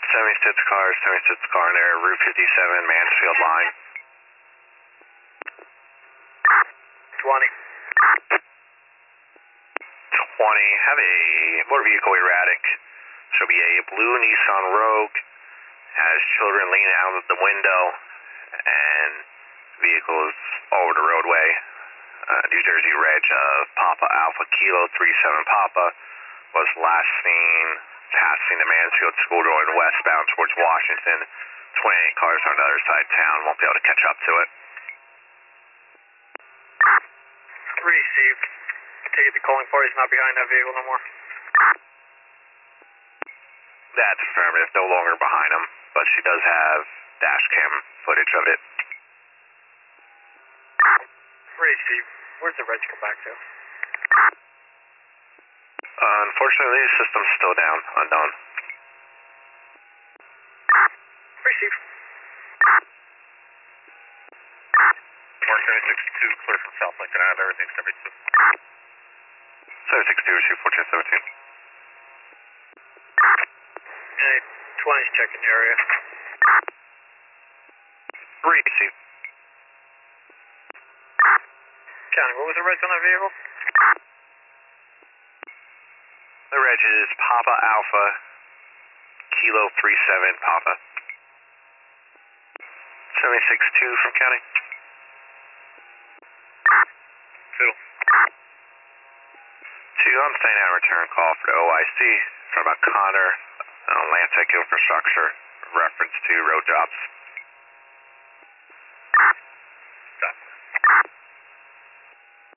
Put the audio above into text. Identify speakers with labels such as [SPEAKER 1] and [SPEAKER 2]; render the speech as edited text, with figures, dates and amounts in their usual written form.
[SPEAKER 1] 76 car near Route 57, Mansfield line.
[SPEAKER 2] 20.
[SPEAKER 1] 20, have a motor vehicle erratic. Should be a blue Nissan Rogue, has children leaning out of the window, and vehicles over the roadway. New Jersey reg of Papa Alpha Kilo 37 Papa was last seen passing the Mansfield School going westbound towards Washington. 28 cars on the other side of town, won't be able to catch up to it.
[SPEAKER 2] Received. Take it the calling party's not behind that vehicle no more.
[SPEAKER 1] That's affirmative, no longer behind him, but she does have dash cam footage of it.
[SPEAKER 2] Received. Where's the reg come back to?
[SPEAKER 1] Unfortunately, the system's still down, unknown.
[SPEAKER 2] Received.
[SPEAKER 3] Mark 762, clear from South Lincoln Ave, everything's 72.
[SPEAKER 1] 762, receive 1417.
[SPEAKER 2] And 20's checking the area.
[SPEAKER 1] Receive.
[SPEAKER 2] County, what was the reg on that vehicle?
[SPEAKER 1] The reg is Papa Alpha Kilo 37 Papa. 762 from county.
[SPEAKER 3] 2.
[SPEAKER 1] 2, I'm staying at return call for the OIC from Connor, Landsec Infrastructure, reference to road jobs.